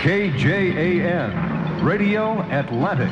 KJAN, Radio Atlantic.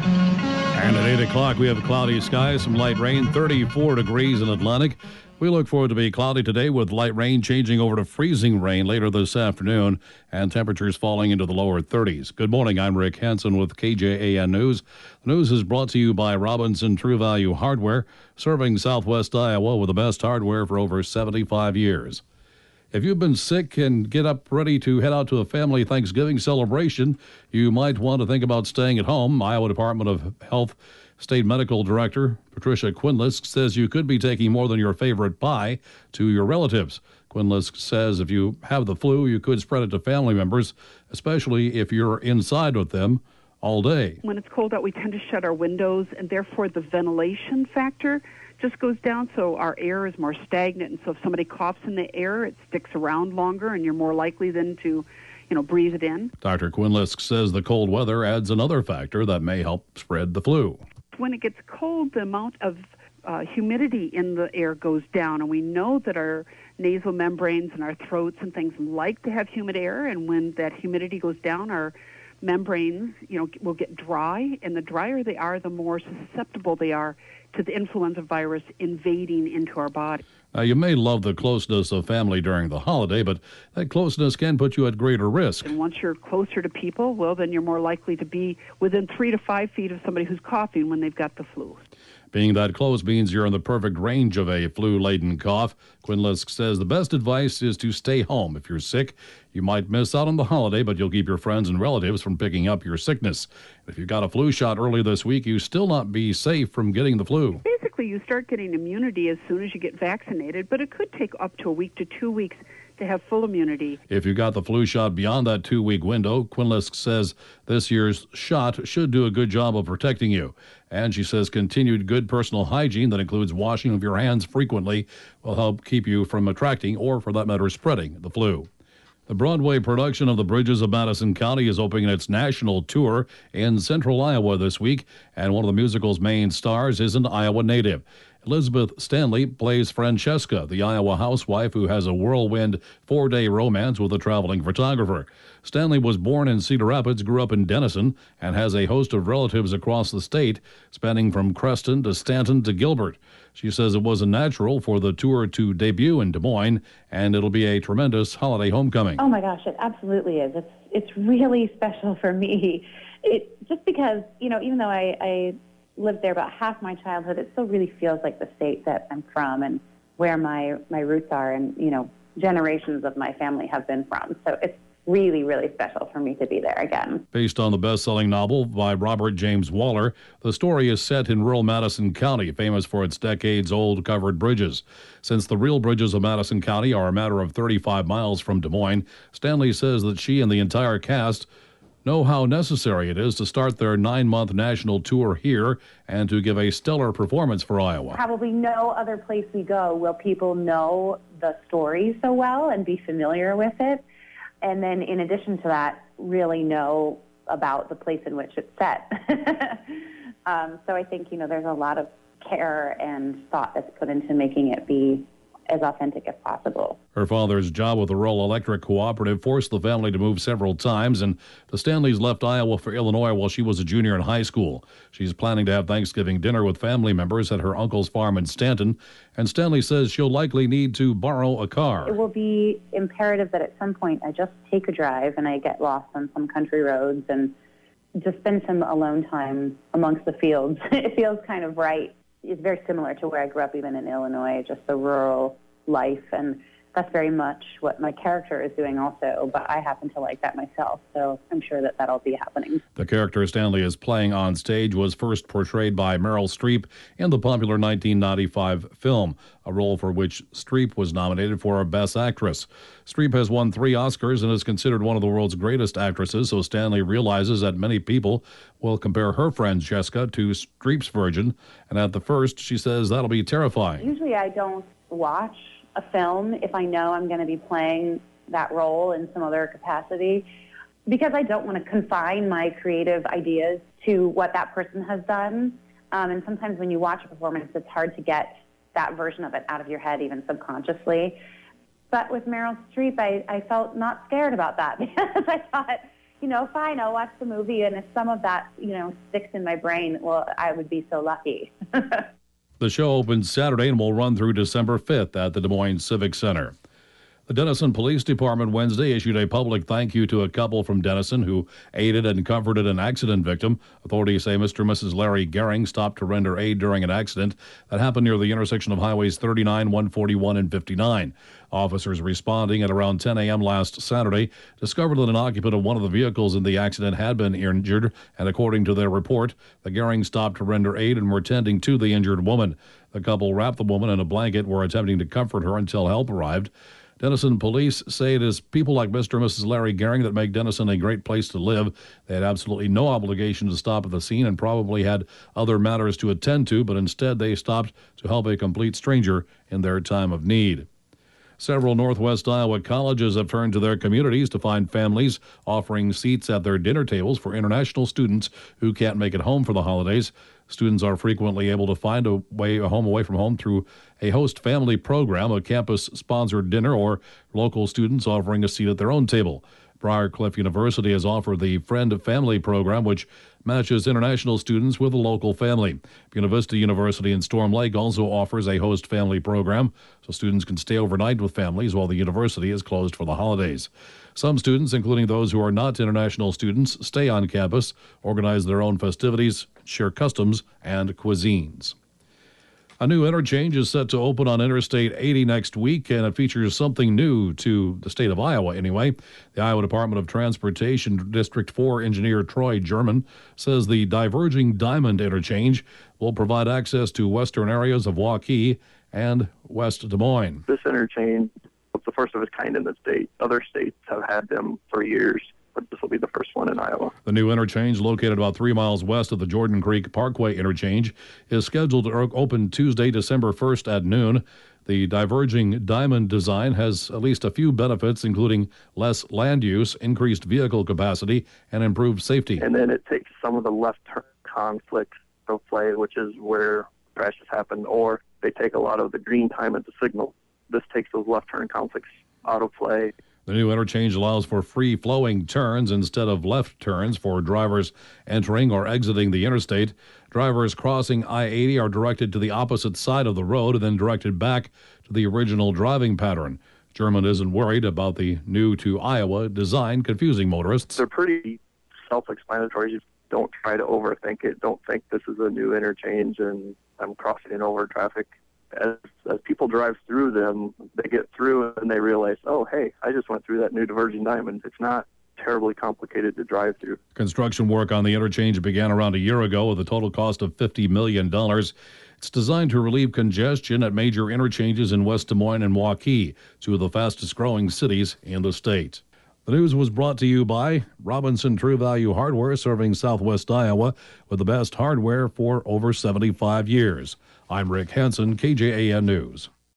And at 8 o'clock, we have cloudy skies, some light rain, 34 degrees in Atlantic. We look forward to be cloudy today with light rain changing over to freezing rain later this afternoon and temperatures falling into the lower 30s. Good morning. I'm Rick Hansen with KJAN News. The news is brought to you by Robinson True Value Hardware, serving Southwest Iowa with the best hardware for over 75 years. If you've been sick and get up ready to head out to a family Thanksgiving celebration, you might want to think about staying at home. Iowa Department of Health State Medical Director Patricia Quinlisk says you could be taking more than your favorite pie to your relatives. Quinlisk says if you have the flu, you could spread it to family members, especially if you're inside with them all day. When it's cold out, we tend to shut our windows, and therefore the ventilation factor just goes down, so our air is more stagnant. And so if somebody coughs in the air, it sticks around longer, and you're more likely then to, breathe it in. Dr. Quinlisk says the cold weather adds another factor that may help spread the flu. When it gets cold, the amount of humidity in the air goes down, and we know that our nasal membranes and our throats and things like to have humid air, and when that humidity goes down, our membranes, will get dry, and the drier they are, the more susceptible they are to the influenza virus invading into our body. Now, you may love the closeness of family during the holiday, but that closeness can put you at greater risk. And once you're closer to people, well, then you're more likely to be within 3 to 5 feet of somebody who's coughing when they've got the flu. Being that close means you're in the perfect range of a flu-laden cough. Quinlisk says the best advice is to stay home. If you're sick, you might miss out on the holiday, but you'll keep your friends and relatives from picking up your sickness. If you got a flu shot early this week, you still not be safe from getting the flu. Basically, you start getting immunity as soon as you get vaccinated, but it could take up to a week to 2 weeks to have full immunity. If you got the flu shot beyond that 2-week window, Quinlisk says this year's shot should do a good job of protecting you. And she says continued good personal hygiene that includes washing of your hands frequently will help keep you from attracting or, for that matter, spreading the flu. The Broadway production of The Bridges of Madison County is opening its national tour in central Iowa this week, and one of the musical's main stars is an Iowa native. Elizabeth Stanley plays Francesca, the Iowa housewife who has a whirlwind 4-day romance with a traveling photographer. Stanley was born in Cedar Rapids, grew up in Denison, and has a host of relatives across the state, spanning from Creston to Stanton to Gilbert. She says it wasn't natural for the tour to debut in Des Moines, and it'll be a tremendous holiday homecoming. Oh my gosh, it absolutely is. It's really special for me. Just because, even though I lived there about half my childhood, it still really feels like the state that I'm from and where my roots are, and generations of my family have been from. So it's really, really special for me to be there again. Based on the best-selling novel by Robert James Waller, the story is set in rural Madison County, famous for its decades-old covered bridges. Since the real bridges of Madison County are a matter of 35 miles from Des Moines, Stanley says that she and the entire cast know how necessary it is to start their 9-month national tour here and to give a stellar performance for Iowa. Probably no other place we go will people know the story so well and be familiar with it. And then in addition to that, really know about the place in which it's set. So I think, there's a lot of care and thought that's put into making it be as authentic as possible. Her father's job with the Rural Electric Cooperative forced the family to move several times, and the Stanleys left Iowa for Illinois while she was a junior in high school. She's planning to have Thanksgiving dinner with family members at her uncle's farm in Stanton, and Stanley says she'll likely need to borrow a car. It will be imperative that at some point I just take a drive and I get lost on some country roads and just spend some alone time amongst the fields. It feels kind of right. It's very similar to where I grew up, even in Illinois, just the rural life, and that's very much what my character is doing also, but I happen to like that myself, so I'm sure that that'll be happening. The character Stanley is playing on stage was first portrayed by Meryl Streep in the popular 1995 film, a role for which Streep was nominated for Best Actress. Streep has won 3 Oscars and is considered one of the world's greatest actresses, so Stanley realizes that many people will compare her friend Jessica to Streep's version, and at the first, she says that'll be terrifying. Usually I don't watch a film if I know I'm going to be playing that role in some other capacity, because I don't want to confine my creative ideas to what that person has done. And sometimes when you watch a performance, it's hard to get that version of it out of your head, even subconsciously. But with Meryl Streep, I felt not scared about that because I thought, fine, I'll watch the movie, and if some of that, sticks in my brain, well, I would be so lucky. The show opens Saturday and will run through December 5th at the Des Moines Civic Center. The Denison Police Department Wednesday issued a public thank you to a couple from Denison who aided and comforted an accident victim. Authorities say Mr. and Mrs. Larry Gehring stopped to render aid during an accident that happened near the intersection of Highways 39, 141, and 59. Officers responding at around 10 a.m. last Saturday discovered that an occupant of one of the vehicles in the accident had been injured, and according to their report, the Gehring stopped to render aid and were tending to the injured woman. The couple wrapped the woman in a blanket, were attempting to comfort her until help arrived. Denison police say it is people like Mr. and Mrs. Larry Gehring that make Denison a great place to live. They had absolutely no obligation to stop at the scene and probably had other matters to attend to, but instead they stopped to help a complete stranger in their time of need. Several Northwest Iowa colleges have turned to their communities to find families offering seats at their dinner tables for international students who can't make it home for the holidays. Students are frequently able to find a home away from home through a host family program, a campus-sponsored dinner, or local students offering a seat at their own table. Briarcliff University has offered the Friend Family program, which matches international students with a local family. Buena Vista University in Storm Lake also offers a host family program, so students can stay overnight with families while the university is closed for the holidays. Some students, including those who are not international students, stay on campus, organize their own festivities, share customs and cuisines. A new interchange is set to open on Interstate 80 next week, and it features something new to the state of Iowa anyway. The Iowa Department of Transportation District 4 engineer Troy German says the diverging Diamond interchange will provide access to western areas of Waukee and West Des Moines. This interchange was the first of its kind in the state. Other states have had them for years, but this will be the first one in Iowa. The new interchange, located about 3 miles west of the Jordan Creek Parkway interchange, is scheduled to open Tuesday, December 1st at noon. The diverging Diamond design has at least a few benefits, including less land use, increased vehicle capacity, and improved safety. And then it takes some of the left turn conflicts to play, which is where crashes happen, or they take a lot of the green time at the signal. This takes those left turn conflicts out of play. The new interchange allows for free-flowing turns instead of left turns for drivers entering or exiting the interstate. Drivers crossing I-80 are directed to the opposite side of the road and then directed back to the original driving pattern. German isn't worried about the new to Iowa design confusing motorists. They're pretty self-explanatory. Just don't try to overthink it. Don't think this is a new interchange and I'm crossing over traffic. As people drive through them, they get through and they realize, oh, hey, I just went through that new diverging Diamond. It's not terribly complicated to drive through. Construction work on the interchange began around a year ago with a total cost of $50 million. It's designed to relieve congestion at major interchanges in West Des Moines and Waukee, two of the fastest growing cities in the state. The news was brought to you by Robinson True Value Hardware, serving Southwest Iowa with the best hardware for over 75 years. I'm Rick Hansen, KJAN News.